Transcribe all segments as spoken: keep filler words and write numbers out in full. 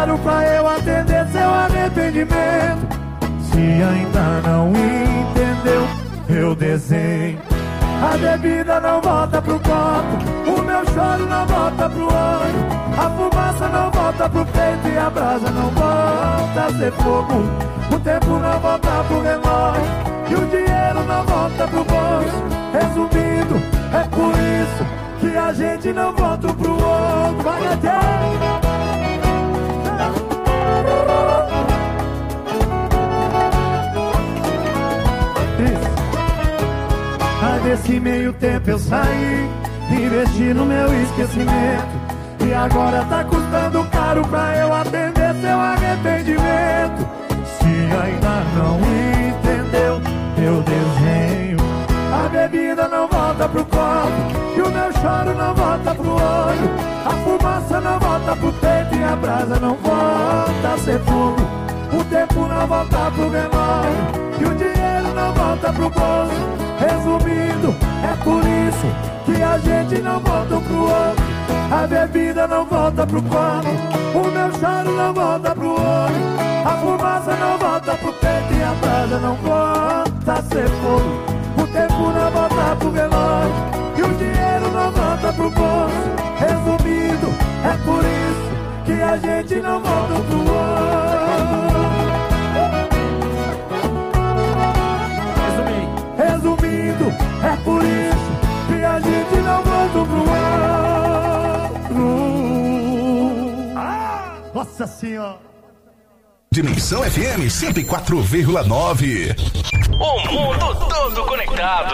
caro pra eu atender seu arrependimento. Se ainda não entendeu, eu desenho. A bebida não volta pro copo, o meu choro não volta pro olho, a fumaça não volta pro peito e a brasa não volta a ser fogo. O tempo não volta pro relógio e o dinheiro não volta pro bolso. Resumindo, é por isso que a gente não volta pro outro. Vai até Mas nesse meio tempo eu saí, investi no meu esquecimento, e agora tá custando caro pra eu atender seu arrependimento. Se ainda não entendeu, eu desenho. A bebida não volta pro copo e o meu choro não volta pro olho, a fumaça não volta pro peito e a brasa não volta a ser fogo. O tempo não volta pro relógio e o dinheiro não volta pro bolso. Resumindo, é por isso que a gente não volta um pro outro. A bebida não volta pro copo, o meu choro não volta pro olho, a fumaça não volta pro peito e a brasa não volta a ser fogo. O tempo não volta pro relógio e o dinheiro não volta pro bolso. Resumindo, é por isso que a gente não volta um pro outro. Resumindo, é por isso que a gente não volta pro outro. Ah, nossa senhora. Dimensão F M cento e quatro vírgula nove. O mundo todo conectado.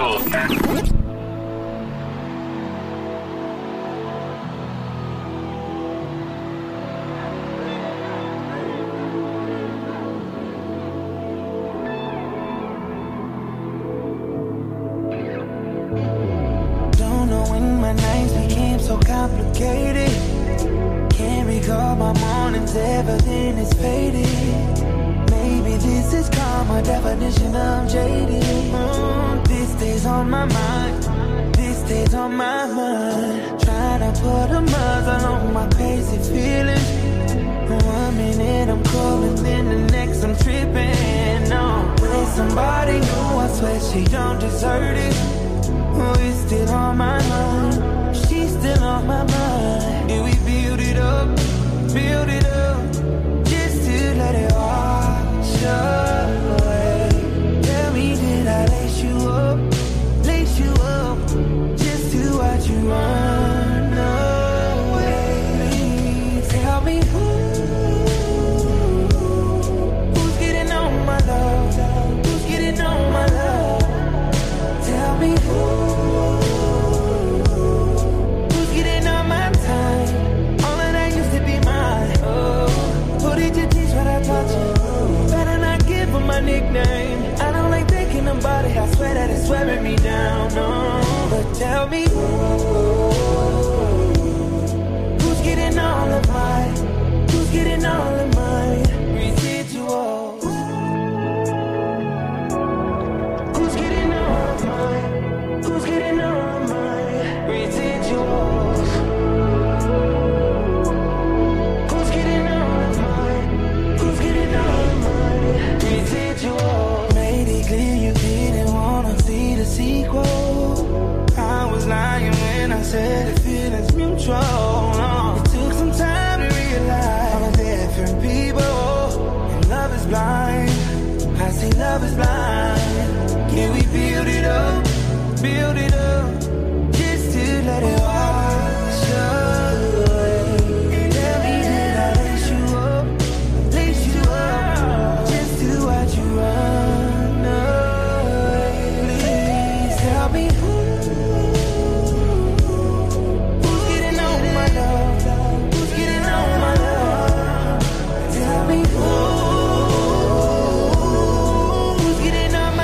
So complicated, can't recall my mornings, everything is faded. Maybe this is karma, definition of jaded. mm, This day's on my mind, this day's on my mind. Trying to put a muzzle on my crazy feelings. One minute I'm cool and then the next I'm tripping. No, with somebody new, I swear she don't deserve it. Oh, it's still on my mind, she's still on my mind. Did we build it up, build it up, just to let it wash away? Tell me, did I lace you up, lace you up, just to watch you run away? Please tell me who, who's getting on my love, who's getting on my love? Tell me who. My nickname, I don't like thinking about it, I swear that it's wearing me down, no. But tell me who, who's getting all of mine, who's getting all of mine residuals, who's getting all of mine, who's getting all of mine residuals, who's getting all of mine, who's getting all of mine residuals. Made it clear you didn't wanna see the sequel. I was lying when I said the feeling's mutual. uh, It took some time to realize I'm a different people, and love is blind. I say love is blind. Can we build it up, build it up, just to let it wash away? Tell me, did I lace you up, lace you up, just to watch you run away? Please tell me who, who's getting on my love, who's getting on my love? Tell me who, who's getting on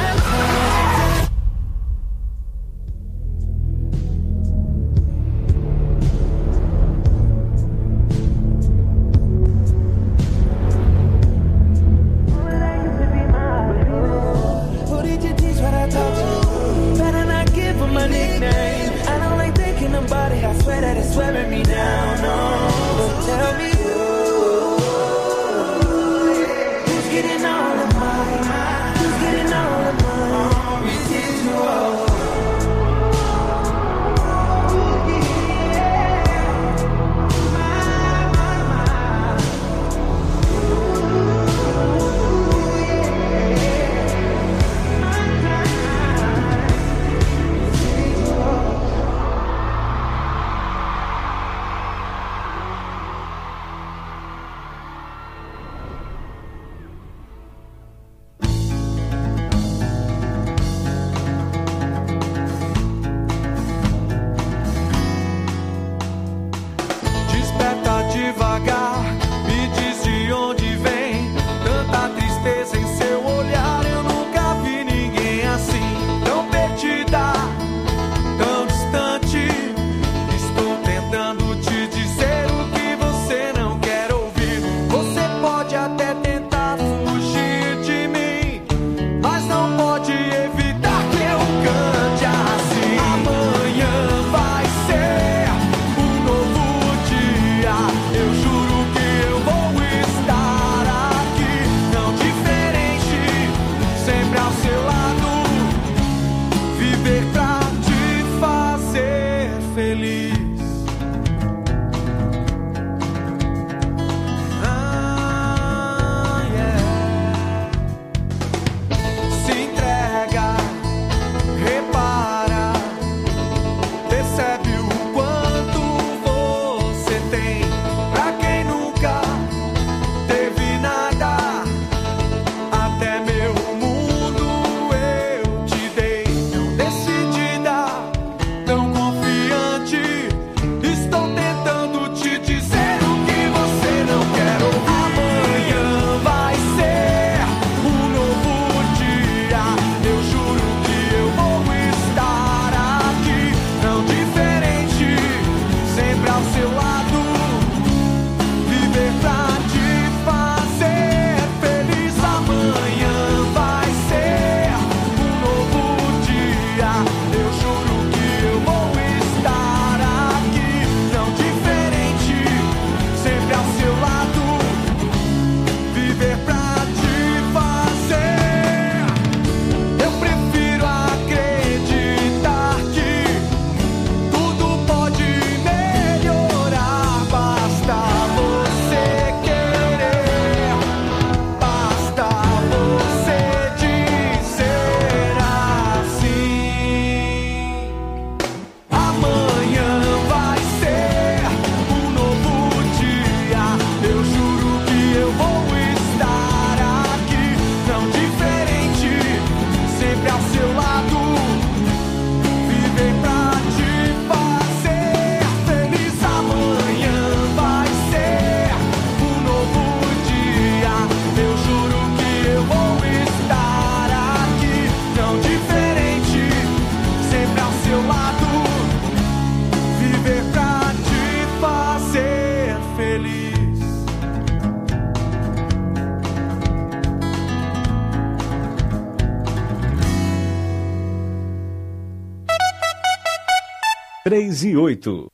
três e oito.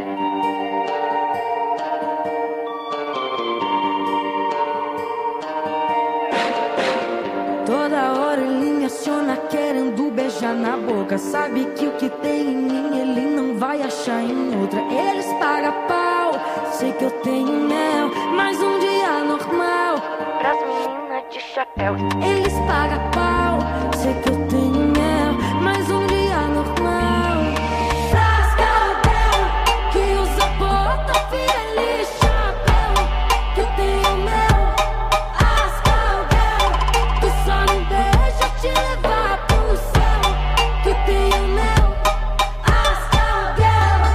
Toda hora ele me aciona querendo beijar na boca. Sabe que o que tem em mim ele não vai achar em outra. Eles pagam pau, sei que eu tenho mel, mas um dia normal pras meninas de chapéu. Eles pagam pau, sei que eu tenho mel, mas um dia normal pras cowgirl que usa bota, feliz chapéu, que tenho mel. As cowgirl que só não deixa te levar pro céu, que tenho mel. As cowgirl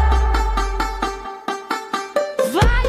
vai.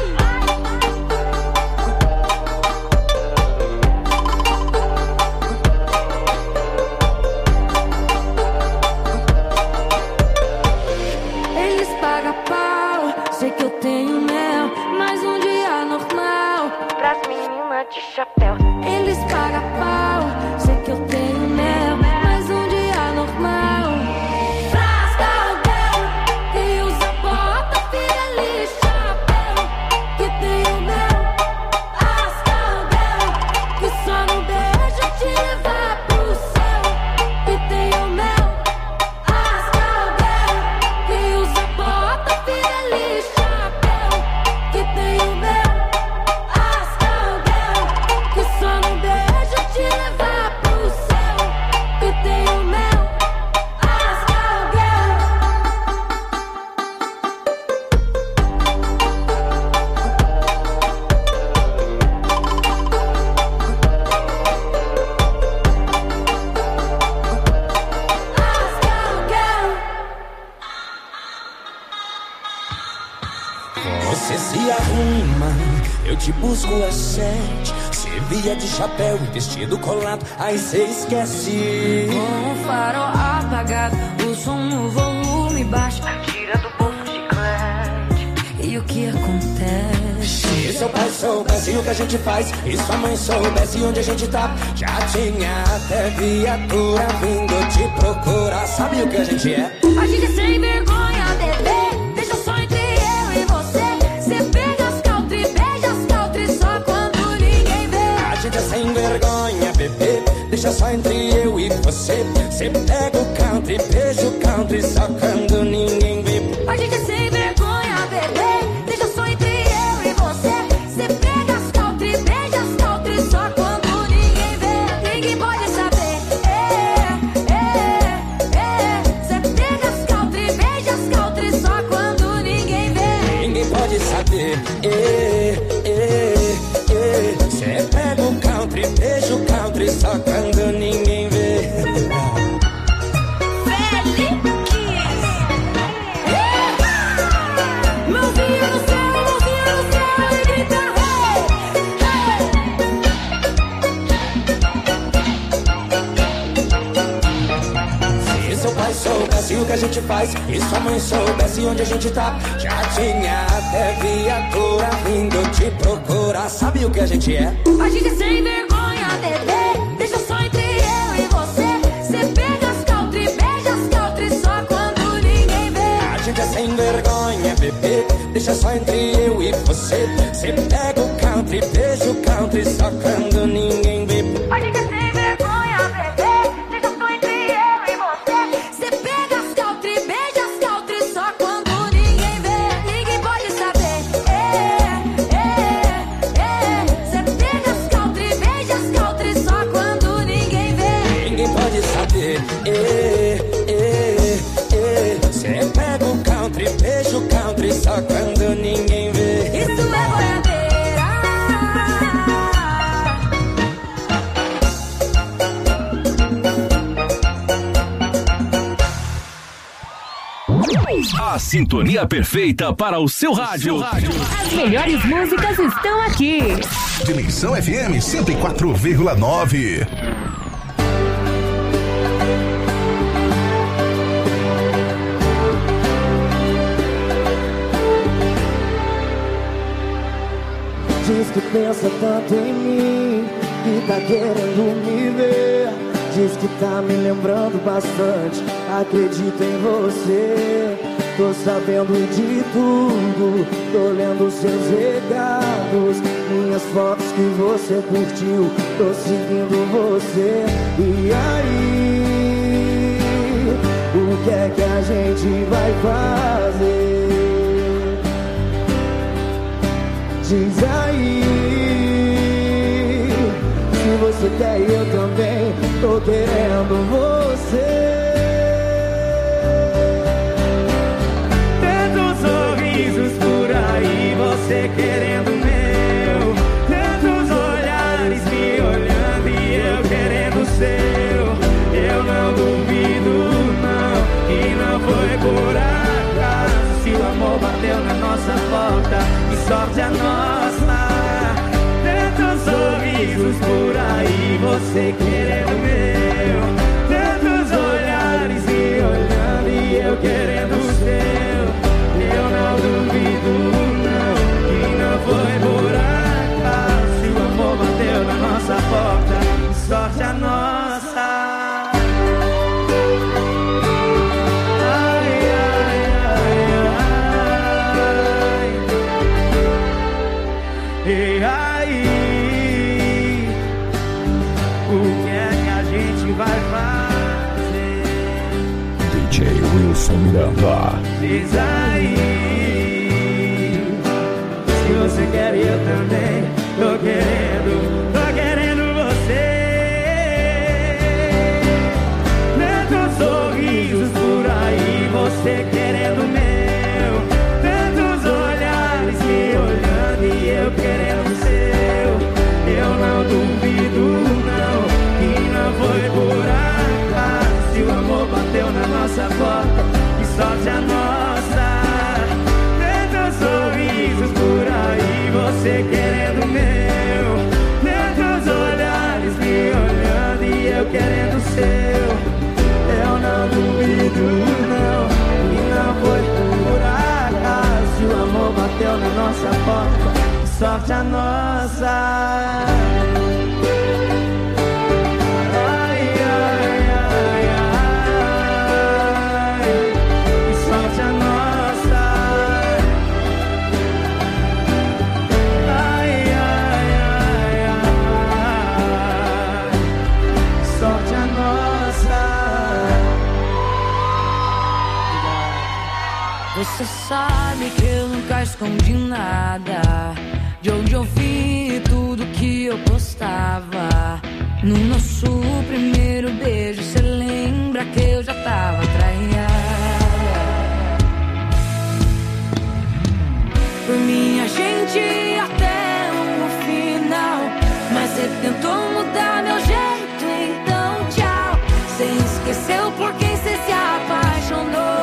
Eles pagam pau, sei que eu tenho mel, mas um dia normal pras meninas de chapéu. Eles pagam pau, sei que eu tenho mel, mas um dia normal pras cowgirl que usa bota, feliz chapéu, que tenho mel. As cowgirl que só não deixa te levar pro céu, que tenho mel. As cowgirl que usa bota, feliz chapéu, que tenho mel. As cowgirl que só não deixa te levar pro céu, que tenho mel. As cowgirl. As cowgirl. Você se arruma, eu te busco às sete. Você via de chapéu e vestido colado, aí cê esquece. Com o farol apagado, o som no volume baixo, tira do bolso o chiclete. E o que acontece? Se seu pai soubesse o que a gente faz e sua mãe soubesse onde a gente tá, já tinha até viatura vindo te procurar. Sabe o que a gente é? A gente é sem vergonha, bebê. Deixa só entre eu e você. Cê pega as country, beija as country só quando ninguém vê. A gente é sem vergonha, bebê. Deixa só entre eu e você. Cê pega o country, beija o country só quando ninguém vê. A gente é sem vergonha, bebê. Deixa só entre eu e você. Cê pega as country, beija as country só quando ninguém vê. Ninguém pode saber. É, é, é. Cê pega as country, beija as country só quando ninguém vê. Ninguém pode saber. É, é, é. Cê pega o country, beija o country só quando ninguém vê. Mãozinha no céu, mãozinha no céu e grita hey, hey. Se seu pai soubesse o que a gente faz e sua mãe soubesse onde a gente tá, já tinha até viatura vindo te procurar. Sabe o que a gente é? A gente é sem vergonha, bebê. Deixa só entre eu e você. Cê pega as country, beija as country só quando ninguém vê. A gente é sem vergonha, bebê. Deixa só entre eu e você. Cê pega o country, beija o country só quando ninguém vê. A gente é sem vergonha, bebê. Deixa só entre eu e você. Cê pega as country, beija as country só quando ninguém vê. Ninguém pode saber. É, é, é. Cê pega as country, beija as country só quando ninguém vê. Ninguém pode saber. É, é, é. Cê pega o country, beija o country só quando ninguém vê. Isso é boiadeira. A sintonia perfeita para o seu rádio. As melhores músicas estão aqui. Dimensão F M cento e quatro vírgula nove. Diz que pensa tanto em mim, que tá querendo me ver. Diz que tá me lembrando bastante, acredito em você. Tô sabendo de tudo, tô lendo seus recados, minhas fotos que você curtiu, tô seguindo você. E aí, o que é que a gente vai fazer? Diz aí, se você quer e eu também tô querendo você. Você querendo o meu, tantos olhares me olhando e eu querendo o seu. Eu não duvido não, que não foi por acaso. Se o amor bateu na nossa porta, que sorte a nossa. Tantos sorrisos por aí, você querendo o meu, tantos olhares me olhando e eu querendo o seu. Eu não duvido não, foi por acaso. Se o amor bateu na nossa porta, sorte a nossa. Ai, ai, ai, ai. E aí, o que é que a gente vai fazer? D J Wilson Miranda. Diz aí, se você quer e eu também tô querendo, tô querendo você. Tantos sorrisos por aí, você querendo o meu, tantos olhares me olhando e eu querendo o seu. Eu não duvido não, que não foi por acaso. Se o amor bateu na nossa porta, que sorte a nossa. Sorrisos por aí, você querendo o meu, tantos olhares me olhando e eu querendo o seu. Eu não duvido não, e não foi por acaso. Se o amor bateu na nossa porta, sorte a nossa. Ai, ai, ai, ai, e sorte a nossa. Você sabe que eu nunca escondi nada, de onde eu vi tudo que eu postava. No nosso primeiro beijo, cê lembra que eu já tava traída. Por mim a gente ia até o final, mas cê tentou mudar meu jeito, então tchau. Cê esqueceu por quem cê se apaixonou.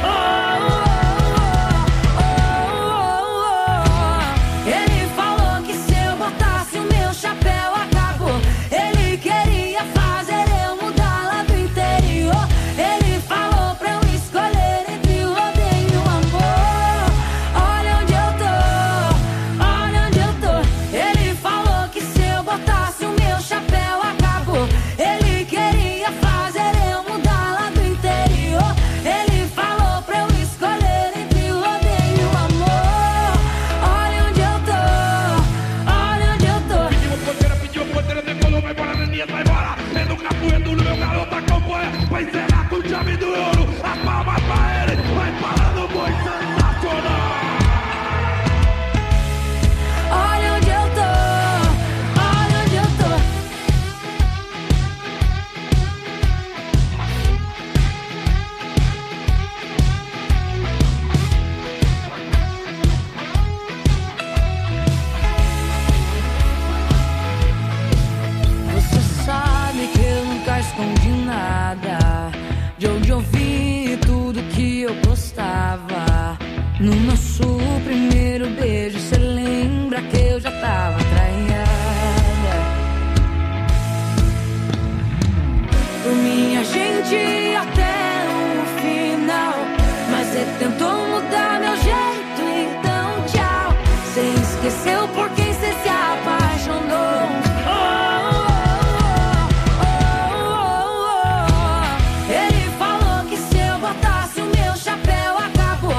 No nosso primeiro beijo, cê lembra que eu já tava traída. Por mim a gente ia até o final, mas cê tentou mudar meu jeito, então tchau. Cê esqueceu por quem cê se apaixonou. Ele falou que se eu botasse o meu chapéu acabou.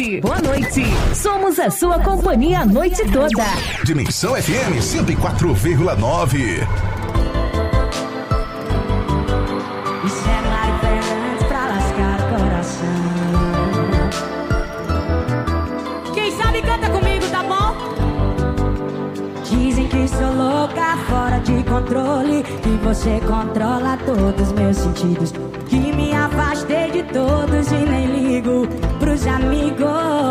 noite. Boa noite. Somos a sua companhia a noite toda. Dimensão F M cento e quatro vírgula nove. Isso é Mari Fernandes pra lascar o coração. Quem sabe canta comigo, tá bom? Dizem que sou louca, fora de controle, que você controla todos os meus sentidos, que me afastei de todos e nem ligo pros amigos.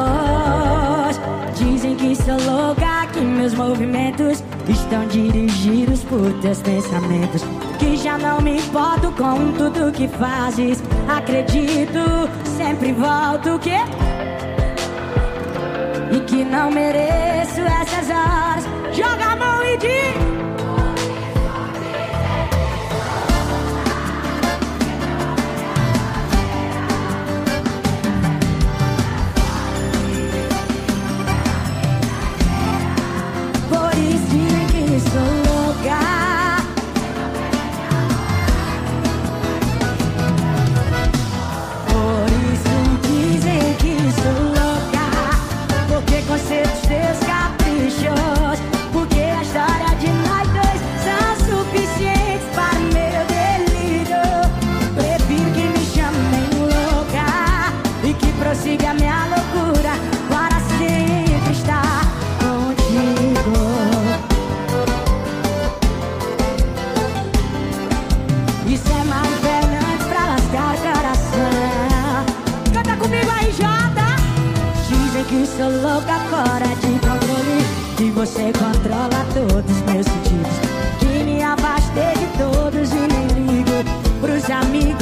Dizem que sou louca, que meus movimentos estão dirigidos por teus pensamentos, que já não me importo com tudo que fazes. Acredito, sempre volto o quê? E que não mereço essas horas. Joga a mão e diz: sou louca. Por isso dizem que sou louca, porque conceitos teus caprichos, porque a história de nós dois são suficientes para o meu delírio. Prefiro que me chamem louca e que prossiga a minha loucura para sempre estar contigo. Isso é Mari Fernandes pra lascar o coração. Canta comigo aí, Jota. Dizem que sou louca, fora de controle, que você controla todos os meus sentidos, que me afastei de todos e nem ligo pros amigos.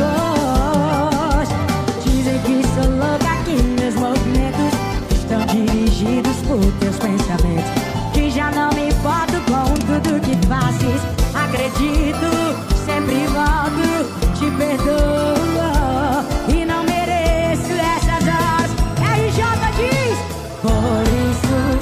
Dizem que sou louca, que meus movimentos estão dirigidos por teus pensamentos, que já não me importo com tudo que fazes. Acredito, sempre volto, te perdoo e não mereço essas horas. R J diz: por isso,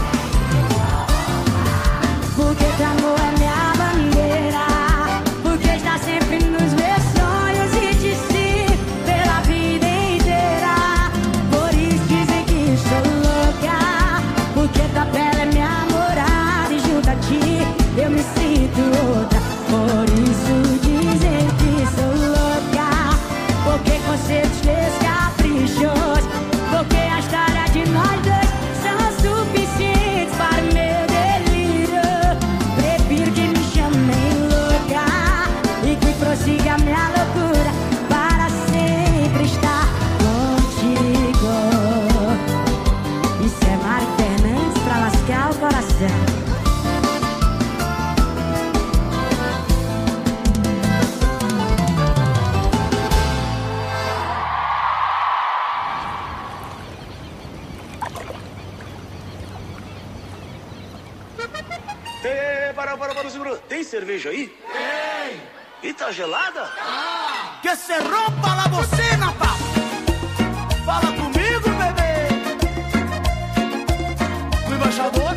porque teu amor é minha bandeira, porque está sempre nos meus sonhos e te sigo pela vida inteira. Por isso dizem que sou louca, porque tua pele é minha morada e junto a ti eu me sinto outra. Por isso dizem que sou louca, porque conceitos teus caprichos, porque a história de nós dois são suficientes para o meu delírio. Prefiro que me chamem louca e que prossiga a minha loucura para sempre estar contigo. Isso é Mari Fernandes pra lascar o coração. Para, para, para, segura. Tem cerveja aí? Tem. E tá gelada? Ah. Que se rompa la bocina, pá. Fala comigo, bebê. O embaixador.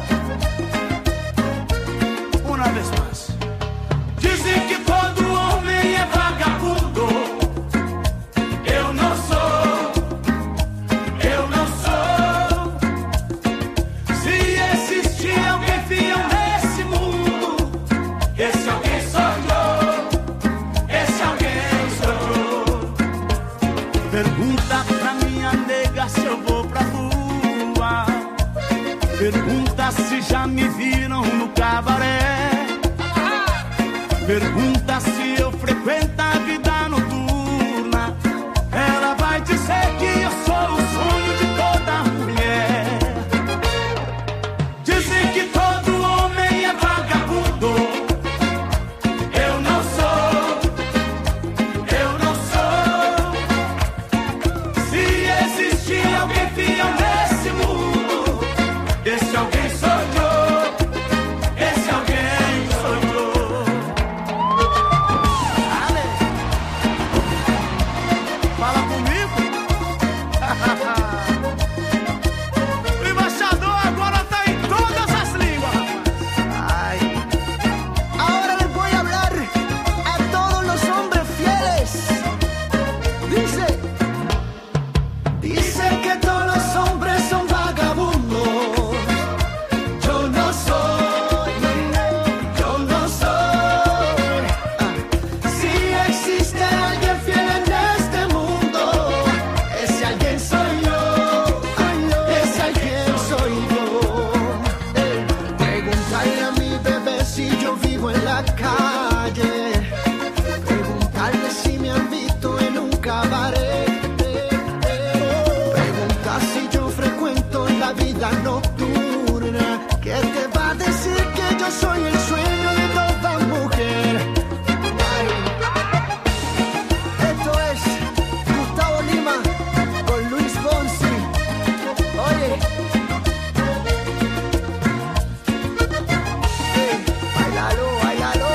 Uma vez mais. Dizem que todo homem é vagabundo. Eu não sou. Eu não sou. Se existir alguém fiel nesse mundo, esse alguém sou eu, esse alguém sou eu. Pergunta pra minha nega se eu vou pra rua. Pergunta se já me viram no cabaré. Pergunta se eu frequento a vida noturna. Ela vai dizer que eu sou o sonho de toda mulher. Dizem que todo homem é vagabundo. Eu não sou, eu não sou. Se existir alguém fiel nesse mundo, esse alguém sou eu, esse alguém sou eu. yo vivo en la calle. Preguntarle si me han visto en un cabaret. Pregunta si yo frecuento la vida nocturna. ¿Qué te va a decir que yo soy el sueño de toda mujer? Ay. Esto es Gustavo Lima con Luis Fonsi. Oye. Hey, bailalo, bailalo.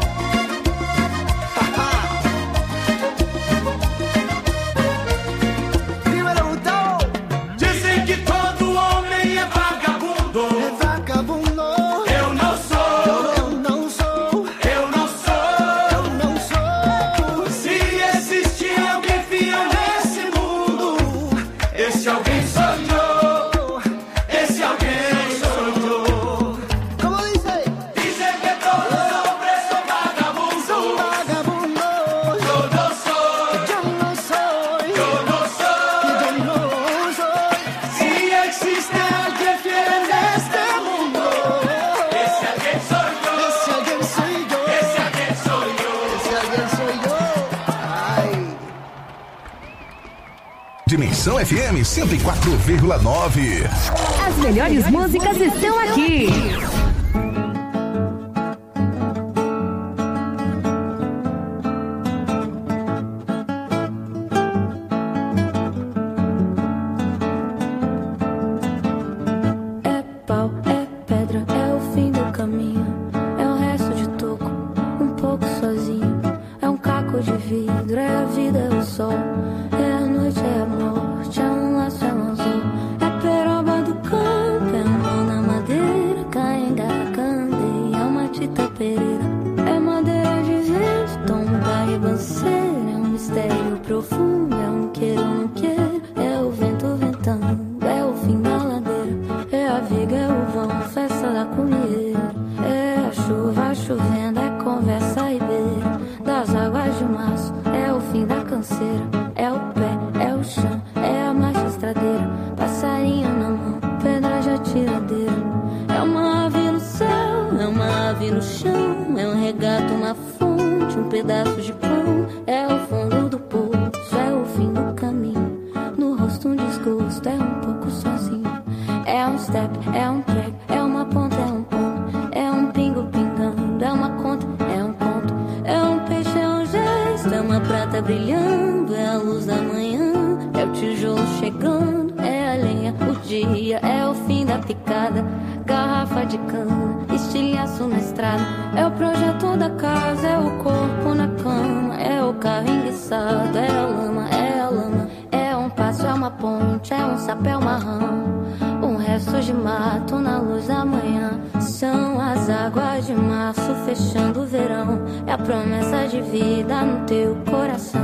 Dímelo, Gustavo. Dizem que todo homem é vagabundo. É vagabundo. Eu não sou. Eu não sou. Eu não sou. Eu não sou. Se existe alguém fiel nesse mundo, esse alguém sou eu. Esse alguém sou eu. Como dice? Dizem que todos os homens são vagabundos. Sou vagabundo. Eu não sou. Yo no soy. Eu não sou. Yo no soy. Se existe alguém fiel neste mundo, esse alguém sou eu. Ese alguien soy yo. Esse alguém sou eu. Ese alguien soy yo. Ay. Dimensão F M cento e quatro vírgula nove. As melhores músicas estão aqui. É pau, é pedra, é o fim do caminho. É o resto de toco, um pouco sozinho. É um caco de vidro, é a vida, é o sol. É a noite, é a morte, é um laço, é um anzol. É peroba do campo, é a mão na madeira. Caenga, candeia, é uma tita pereira. É madeira de vento, tomba ribanceira. É um mistério profundo, é um queiro, não queiro. É o vento ventando, é o fim da ladeira. É a viga, é o vão, festa da comieira. É a chuva chovendo, é conversa e beira. Das águas de março, é o fim da canseira. É o pé, é o chão, é a marcha estradeira. Passarinho na mão, pedra de atiradeira. É uma ave no céu, é uma ave no chão. É um regato, uma fonte, um pedaço de pão. É o fundo do poço, é o fim do caminho. No rosto um desgosto, é um pouco sozinho. É um step, é um prego, é uma ponta, é um ponto. É um pingo pingando, é uma conta, é um conto. É um peixe, é um gesto, é uma prata brilhando. É a luz da manhã, é o tijolo chegando. É a lenha, o dia, é o fim da picada. Garrafa de cana, estilhaço na estrada. É o projeto da casa, é o corpo na cama. É o carro enguiçado, é a lama, é a lama. É um passo, é uma ponte, é um sapé, é uma rama. Um resto de mato na luz da manhã. São as águas de março fechando o verão. É a promessa de vida no teu coração.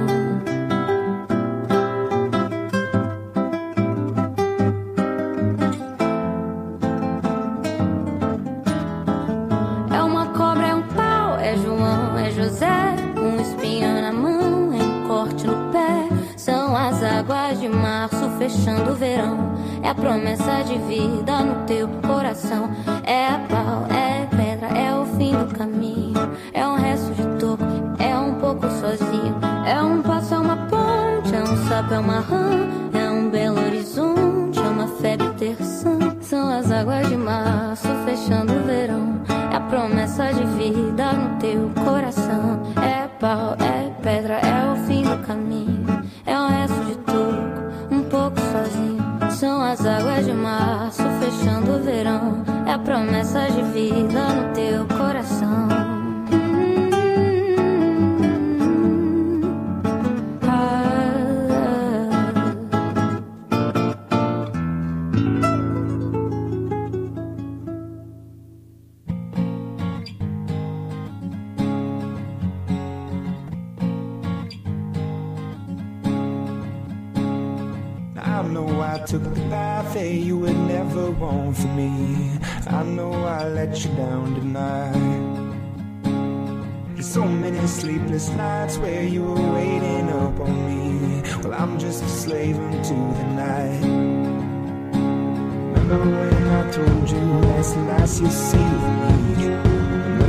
É uma cobra, é um pau, é João, é José. Um espinho na mão, é um corte no pé. São as águas de março fechando o verão. É a promessa de vida no teu coração. É a pau, é pedra, é o fim do caminho. É um resto de toco, é um pouco sozinho. É um passo, é uma ponte, é um sapo, é uma rã. É um belo horizonte, é uma febre terçã. São as águas de março fechando o verão. É a promessa de vida no teu coração. É pau, é pedra, é o fim do caminho. É um resto de toco, um pouco sozinho. São as águas de março fechando o verão. É a promessa de vida no teu coração. I know I took the path that you would never want for me. I know I let you down tonight. There's so many sleepless nights where you were waiting up on me. Well, I'm just a slave unto the night. Remember when I told you last night you saved me?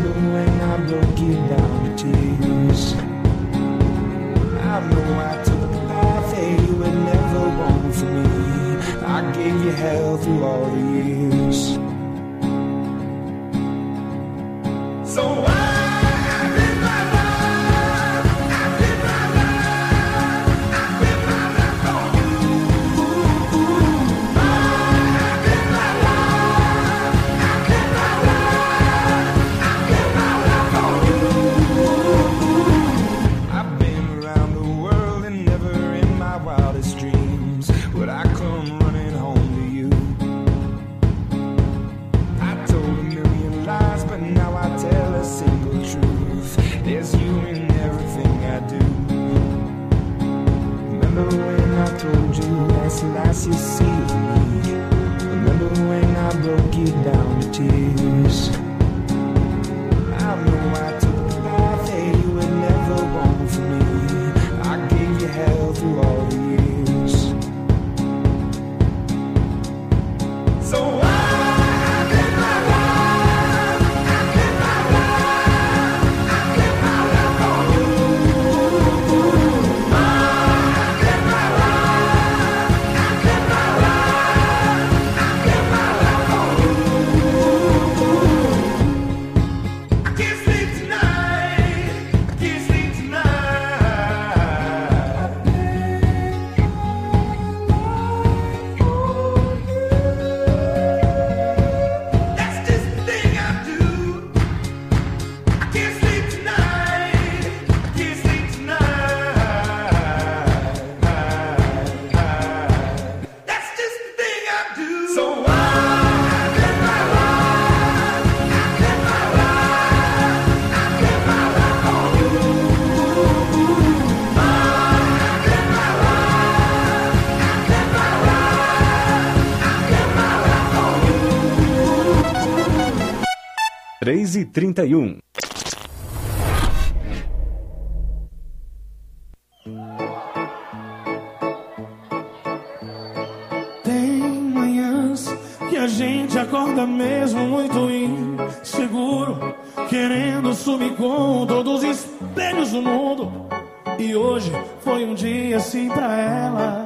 Last you see me. Remember when I broke you down to tears? I know I took the path that you would never want for me. I gave you hell through all the years. So I três e trinta e um. Tem manhãs que a gente acorda mesmo muito inseguro, querendo sumir com todos os espelhos do mundo. E hoje foi um dia assim pra ela.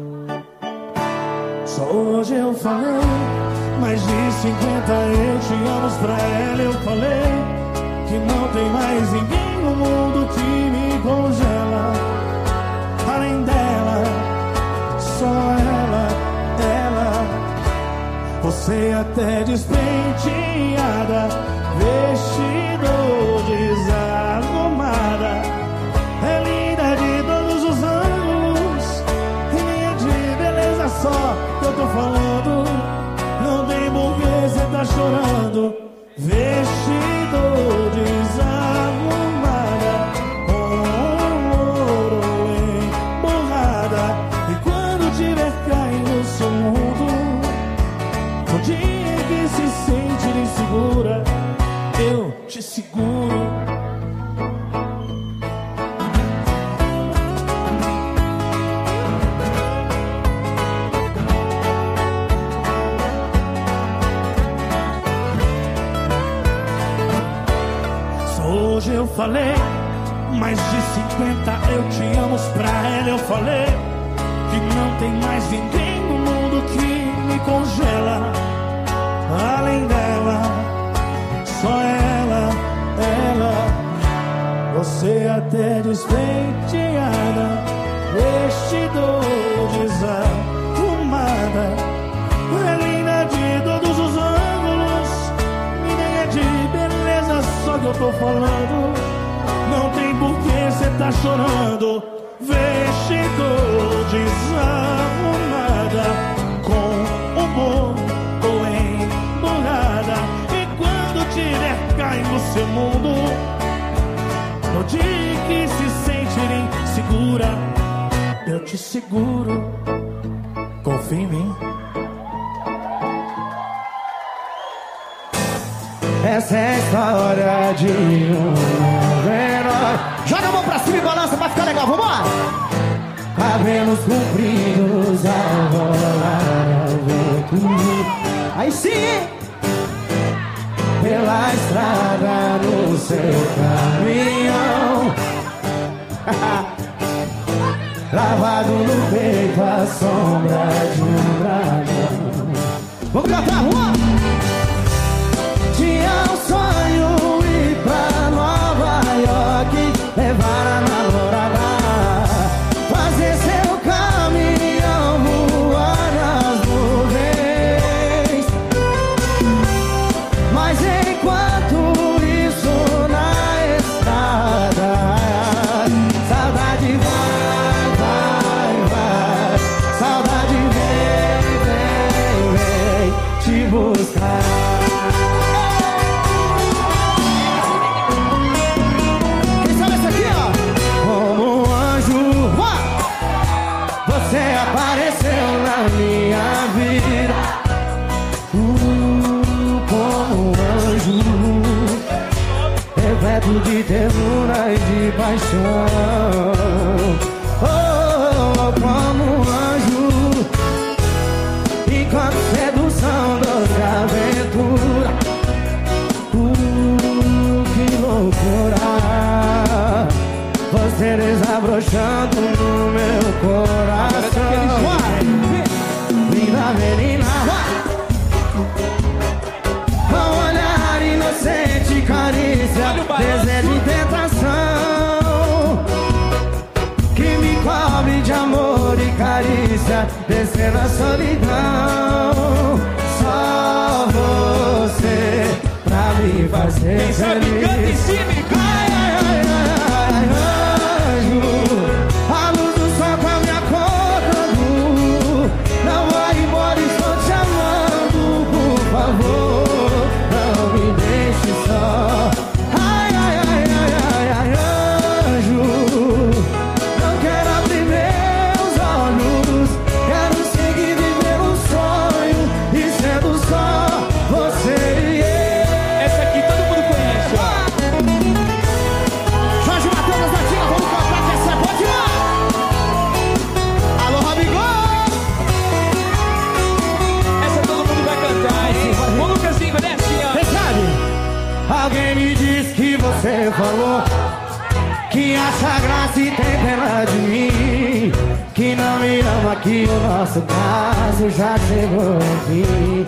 Só hoje eu falei mais de cinquenta eu te amo pra ela. Eu falei que não tem mais ninguém no mundo que me congela. Além dela, só ela, ela. Você até despenteada, vestido desarrumada, é linda de todos os ângulos, e nem é de beleza só que eu tô falando. Não tem por que cê tá chorando. Vestido desarrumada, com ouro emborrada. E quando tiver caindo no seu mundo, no dia que se sente insegura, eu te seguro. Hoje eu falei mais de cinquenta eu te amo pra ela. Eu falei que não tem mais ninguém no mundo que me congela. Além dela, só ela, ela. Você até despenteada, vestido desarrumada, é linda de todos os ângulos, e nem é de beleza só que eu tô falando. Não tem por que cê tá chorando. Vestido desarrumada, com humor ou embolada. E quando tiver caindo no seu mundo, no dia que se sentir insegura, eu te seguro. Confia em mim. Essa é a história de um herói. Joga a mão pra cima e balança pra ficar legal, vambora! Cabelos compridos ao rolar ao vento. Aí sim! Pela estrada no seu caminhão. Lavado no peito a sombra de um dragão. Vamos cantar, rua! Tinha um sonho e repleto de ternura e de paixão. Oh, como um anjo, enquanto sedução, doce aventura. Uh, que loucura, você desabrochando no meu coração. Linda menina, com olhar inocente, carícia, desejo e tentação, que me cobre de amor e carícia, descendo a solidão. Só você pra me fazer quem sabe feliz. canta em cima e ai, ai, ai, ai, anjo, a luz do sol com a minha cor do. Não vai embora, estou te amando, por favor, não me deixe só. Ai, ai, ai, ai, ai, ai, anjo, não quero abrir meus olhos, quero seguir vivendo um sonho e sendo só você e eu. Essa aqui todo mundo conhece, ó. Jorge Matheus da Tia, vamos cantar que essa é boa demais. Alô, Robigol! Essa todo mundo vai cantar, hein? Ô, Lucasinho, desce, ó. Quem sabe? Alguém me disse que você falou que acha graça e tem pena de mim, que não me ama, que o nosso caso já chegou aqui.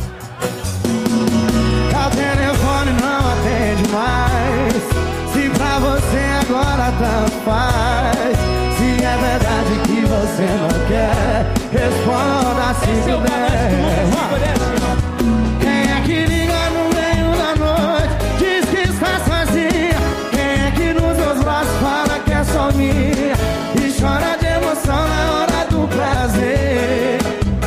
O telefone não atende mais, se pra você agora tanto faz. Se é verdade que você não quer, responda se puder. Quem é que liga no meio da noite, diz que está sozinha? Quem é que nos seus braços fala que é só minha e chora de emoção na hora do prazer?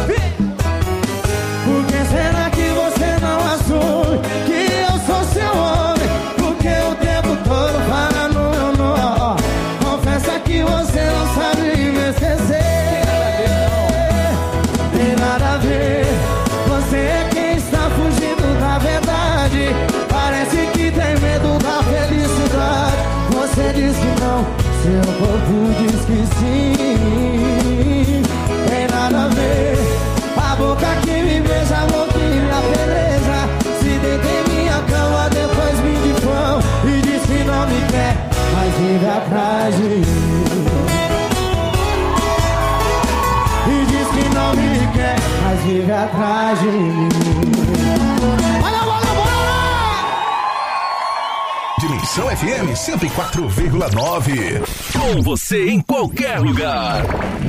Por que será que você não assume que eu sou seu homem? Porque o tempo todo fala no meu nome. Confessa que você não sabe me esquecer. Tem nada a ver, você é quem está fugindo da verdade. Parece que tem medo da felicidade. Você diz que não, seu corpo diz que sim. Tem nada a ver, a boca que me beija, a boca que me apedreja. Se deita em minha cama, depois me difama e diz que não me quer, mas vive atrás de mim. E diz que não me quer, mas vive atrás de mim. Olha, bora, bora lá! Dimensão F M cento e quatro vírgula nove. Com você em qualquer lugar.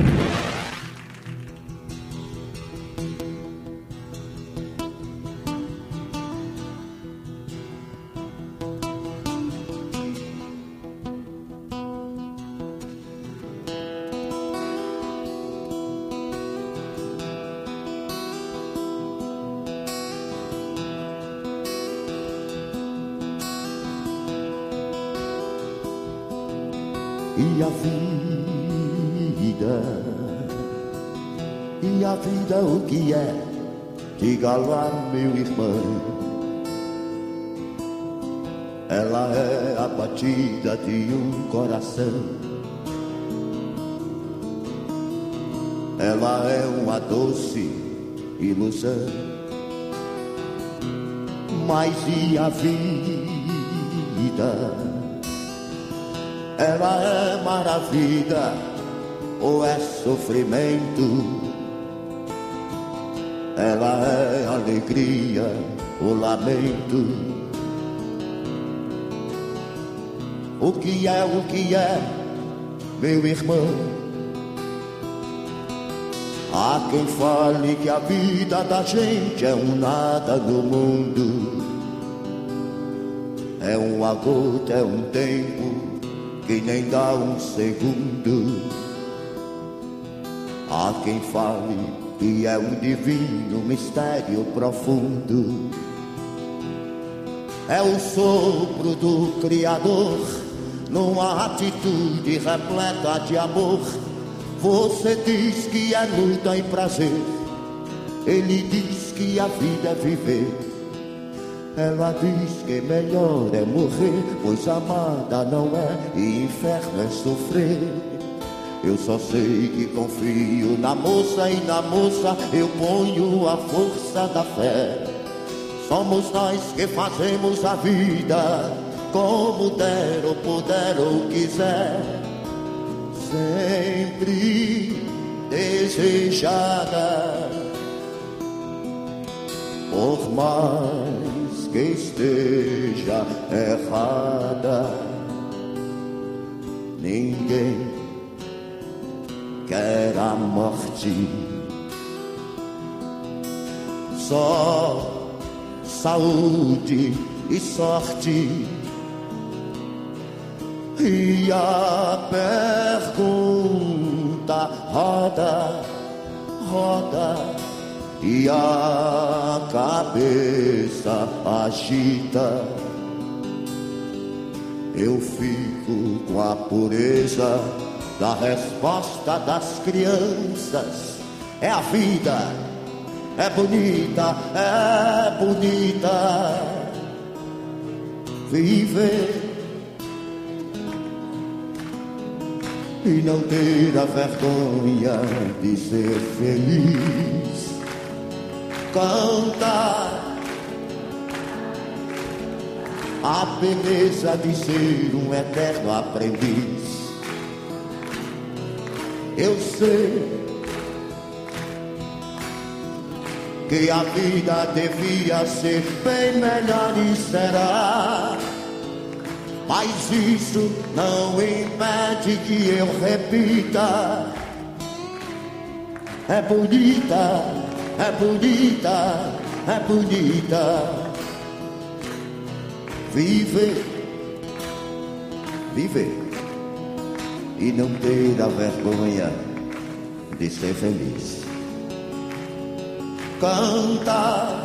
E a vida, e a vida o que é? Diga lá, meu irmão. Ela é a batida de um coração. Ela é uma doce ilusão. Mas e a vida? Ela é maravilha ou é sofrimento? Ela é alegria ou lamento? O que é, o que é, meu irmão? Há quem fale que a vida da gente é um nada no mundo. É uma gota, é um tempo que nem dá um segundo. Há quem fale que é um divino mistério profundo. É o sopro do Criador numa atitude repleta de amor. Você diz que é luta e prazer, ele diz que a vida é viver. Ela diz que melhor é morrer, pois amada não é e inferno é sofrer. Eu só sei que confio na moça e na moça eu ponho a força da fé. Somos nós que fazemos a vida como der ou puder ou quiser. Sempre desejada, por mais que esteja errada. Ninguém quer a morte, só saúde e sorte. E a pergunta roda, roda, e a cabeça agita. Eu fico com a pureza da resposta das crianças. É a vida, é bonita, é bonita viver e não ter a vergonha de ser feliz. Cantar a beleza de ser um eterno aprendiz. Eu sei que a vida devia ser bem melhor e será, mas isso não impede que eu repita. É bonita, é bonita, é bonita viver, viver e não ter a vergonha de ser feliz. Cantar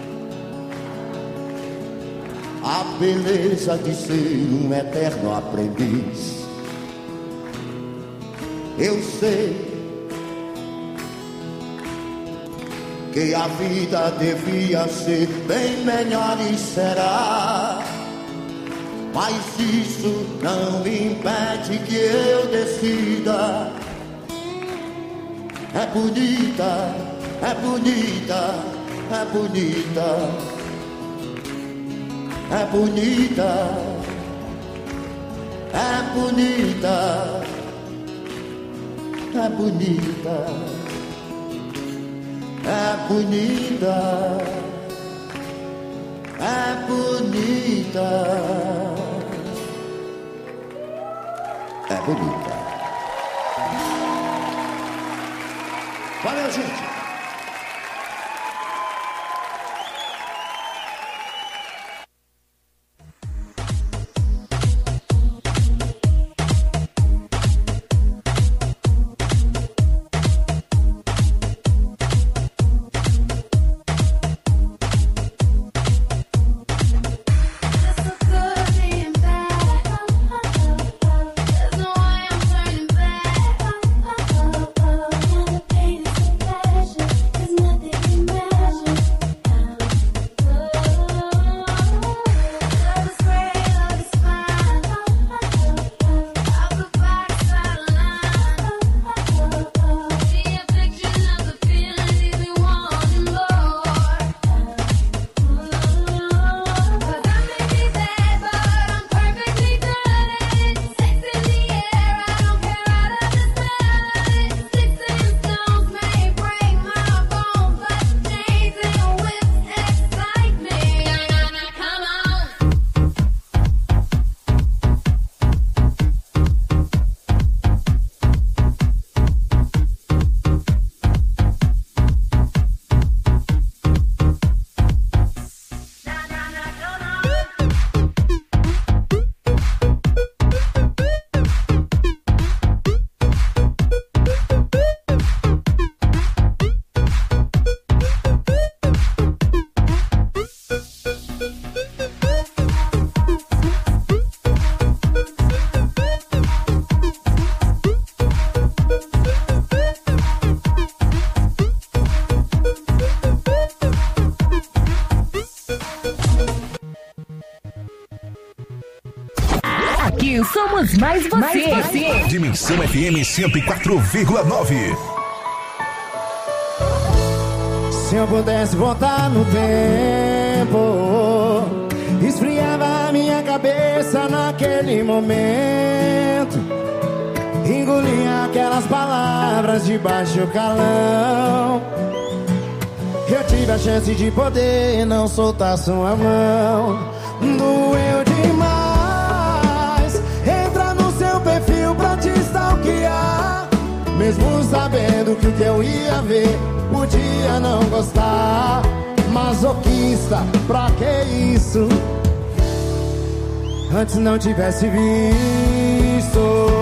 a beleza de ser um eterno aprendiz. Eu sei que a vida devia ser bem melhor e será, mas isso não impede que eu decida. É bonita, é bonita, é bonita, é bonita, é bonita, é bonita, é bonita, é bonita, é bonita. Valeu, gente. There's no way I'm turning back. Aqui somos mais você. Mais você. Dimensão F M cento e quatro vírgula nove. Se eu pudesse voltar no tempo, esfriava a minha cabeça naquele momento, engolia aquelas palavras de baixo calão. Eu tive a chance de poder não soltar sua mão. Doeu demais entrar no seu perfil pra te stalkear, mesmo sabendo que o que eu ia ver podia não gostar. Masoquista, pra que isso? Antes não tivesse visto.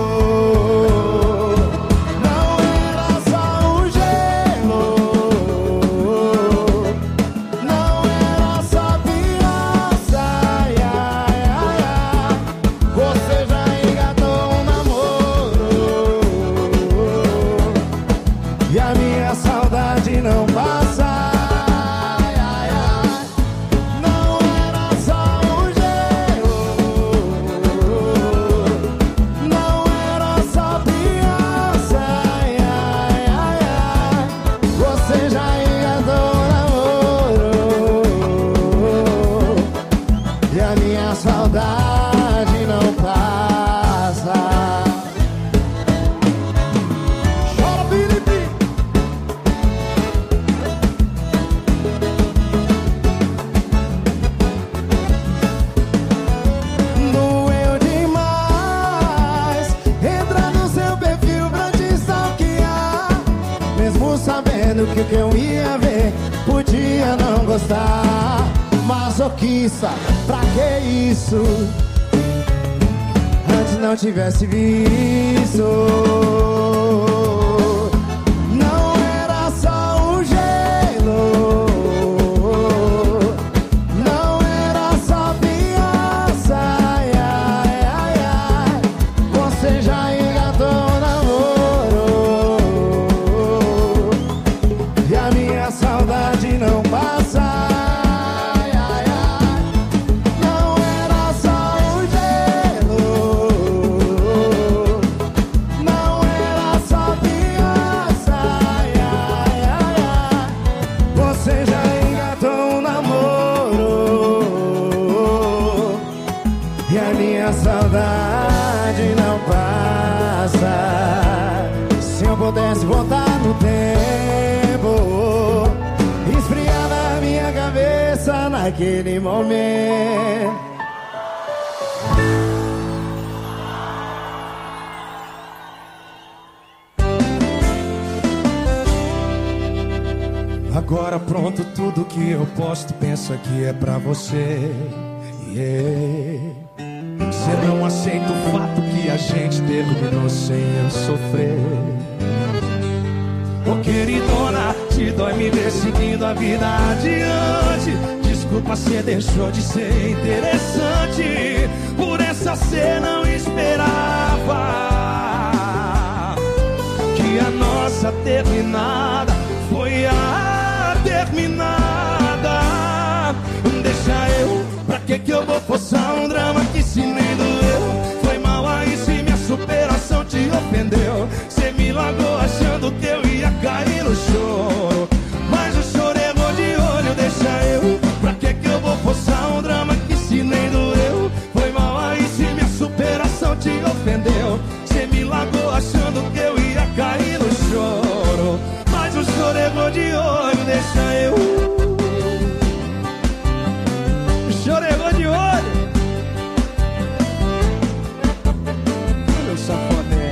Que o que eu ia ver podia não gostar. Masoquista, pra que isso? Antes não tivesse visto. Não era só o gelo, não era só fiança. Ai, ai, ai, ai. Você já engatou o namoro e a minha saudade não passa. Ai, ai, ai. Não era só o gelo, não era só fiança. Ai, ai, ai, ai. Você já engatou um namoro e a minha saudade não passa. Se eu pudesse voltar no tempo, esfriava a minha cabeça naquele momento. Agora pronto, tudo que eu posto, pensa que é pra você. Yeah. Você não aceita o fato que a gente terminou sem eu sofrer. Ô queridona, te dói me ver seguindo a vida adiante. Desculpa, cê deixou de ser interessante. Por essa cê não esperava que a nossa terminada foi a terminada. Deixa eu, pra que que eu vou forçar um drama que se nem doeu? Foi mal aí se minha superação te ofendeu. Cê me largou achando que eu ia cair no choro, mas o choro errou de olho. Deixa eu, pra que que eu vou forçar um drama que se nem doeu? Foi mal aí se minha superação te ofendeu. Cê me largou achando que eu ia cair no choro, mas o choro errou de olho. Deixa eu, o choro errou de olho. Meu safadão.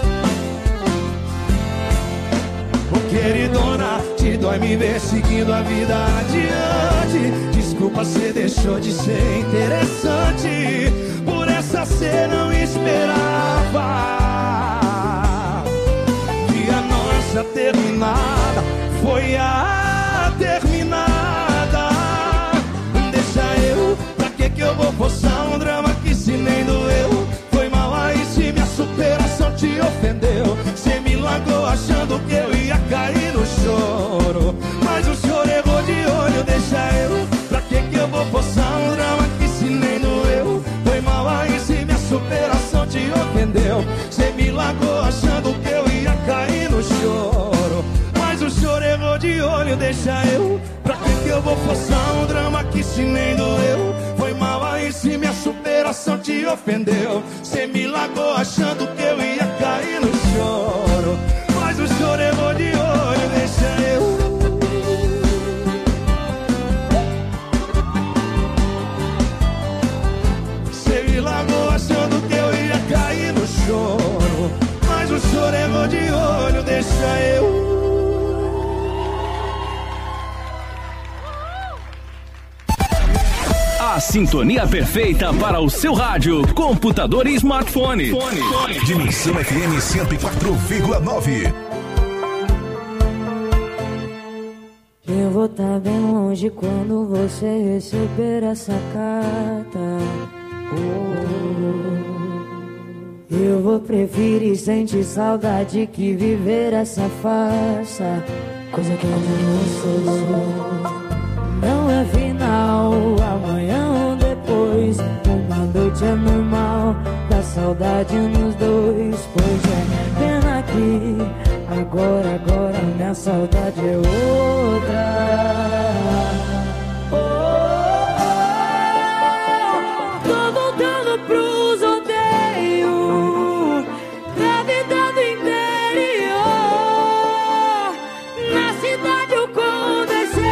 Ô queridona, te dói me ver seguindo a vida adiante. Desculpa, cê deixou de ser interessante. Por essa cê não esperava que a nossa terminada foi a terminada. Deixa eu, pra que que eu vou forçar um drama que se nem doeu? Foi mal aí se minha superação te ofendeu. Cê me largou achando que eu ia cair no choro, mas o choro errou de olho. Deixa eu, pra que que eu vou forçar um drama que se nem doeu? Foi mal aí se minha superação deixa eu. Pra que que eu vou forçar um drama que se nem doeu? Foi mal aí se minha superação te ofendeu. Cê me largou achando que eu ia cair no choro, mas o choro eu vou de olho, deixa eu. Cê me largou achando que eu ia cair no choro, mas o choro eu vou de olho, deixa eu. A sintonia perfeita para o seu rádio, computador e smartphone. Fone. Fone. Dimensão F M cento e quatro vírgula nove. Eu vou estar bem longe quando você receber essa carta. Oh, eu vou preferir sentir saudade que viver essa farsa, coisa que eu não sou. Não é final, amanhã ou depois. Uma noite é normal, dá saudade nos dois. Pois é, pena que agora, agora minha saudade é outra. Oh, oh, oh, tô voltando pros rodeios da vida do interior. Na cidade eu conversei.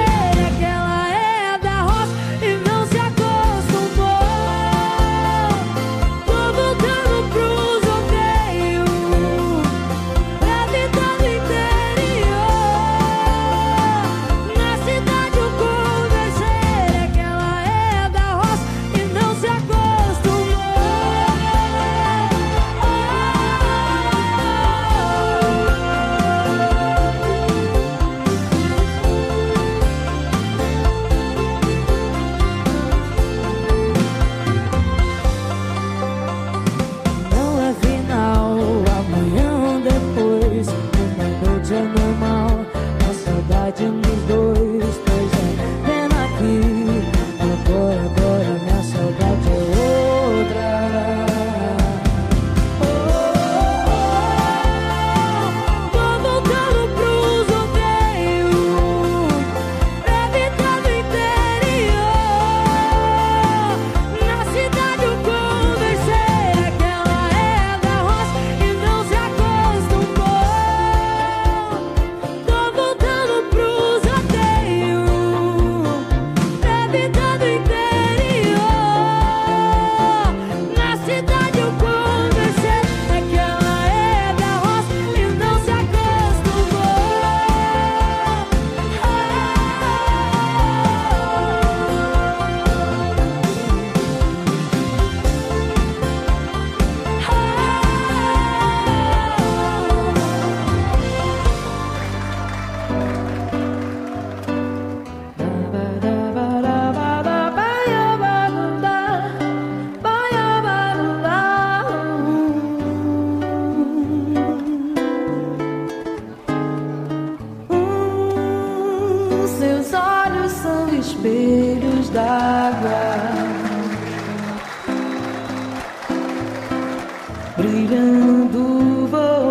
Brilhando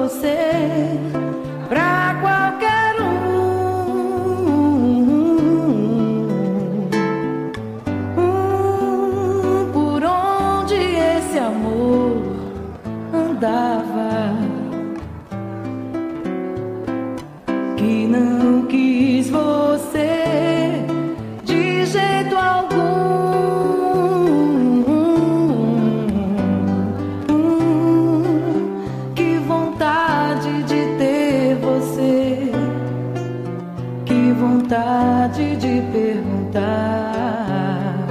você pra qualquer um, um por onde esse amor andava, que não quis você de jeito algum. Vontade de perguntar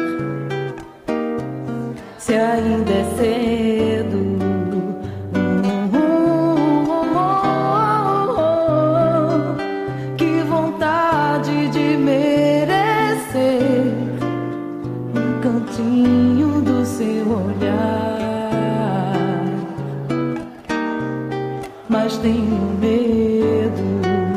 se ainda é cedo. Oh, oh, oh, oh, que vontade de merecer um cantinho do seu olhar, mas tenho medo.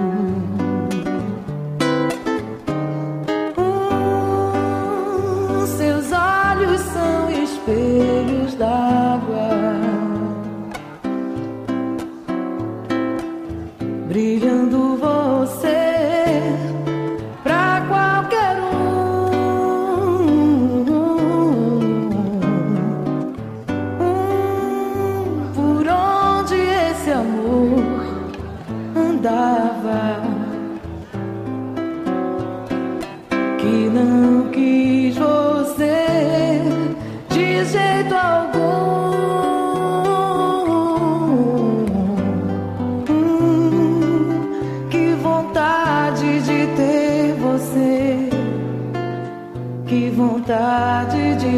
Espelhos d'água, brilhando você dava, que não quis você de jeito algum. Hum, que vontade de ter você, que vontade de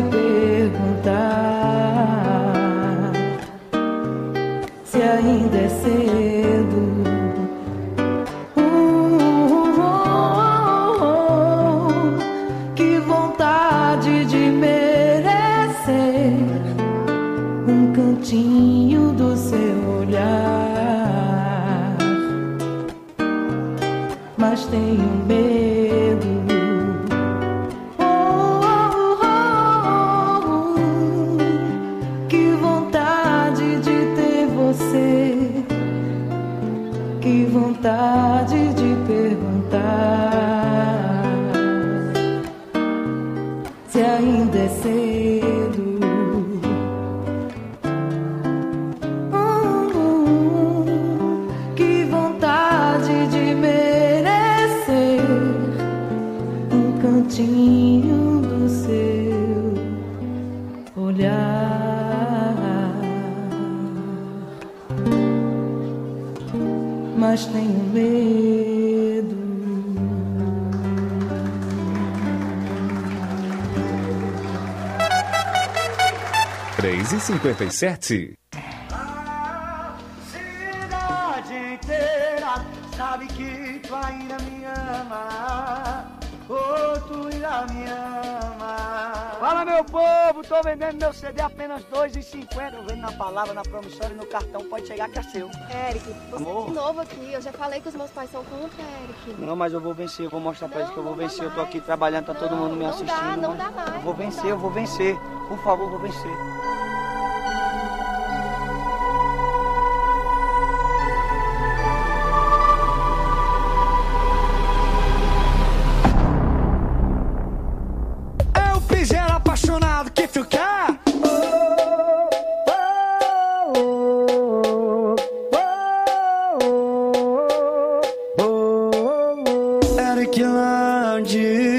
perguntar se ainda é cedo. Uh, oh, oh, oh, que vontade de merecer um cantinho do seu olhar, mas tenho medo. Que vontade de perguntar se ainda é cedo. Hum, que vontade de merecer um cantinho do seu olhar. Mas tenho medo. três e cinquenta e sete. A cidade inteira sabe que tu ainda me ama. Oh, tu ainda me ama. Fala, meu povo, tô vendendo meu C D apenas dois reais e cinquenta. Eu vendo na palavra, na promissória e no cartão, pode chegar que é seu. Eric, você Amor. é de novo aqui. Eu já falei que os meus pais são contra, Eric. Não, mas eu vou vencer, eu vou mostrar pra eles que eu vou não vencer. dá Eu tô aqui trabalhando, tá todo Não, mundo me não assistindo. dá, não mas dá mais, Eu vou não vencer, dá. eu vou vencer. Por favor, eu vou vencer. Eu piseiro apaixonado que tu quer. Eric Landi.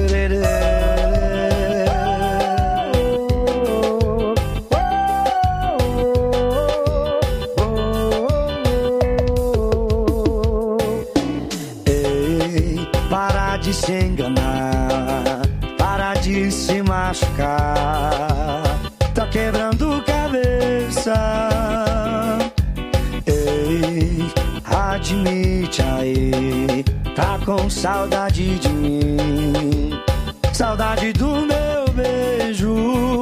Ei, para de se enganar, para de se machucar, tá quebrando cabeça. Ei, admite aí, tá com saudade de mim, saudade do meu beijo.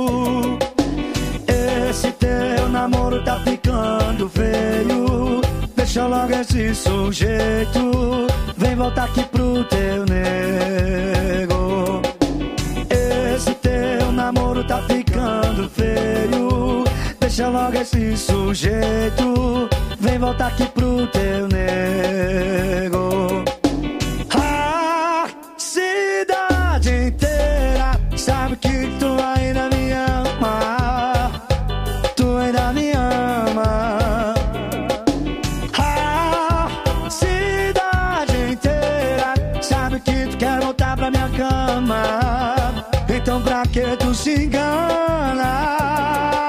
Esse teu namoro tá ficando feio, deixa logo esse sujeito, vem voltar aqui pro teu nego. Esse teu namoro tá ficando feio, deixa logo esse sujeito, vem voltar aqui pro teu nego. A cidade inteira sabe que tu ainda me ama, tu ainda me ama. A cidade inteira sabe que tu quer voltar pra minha cama, então pra que tu se engana?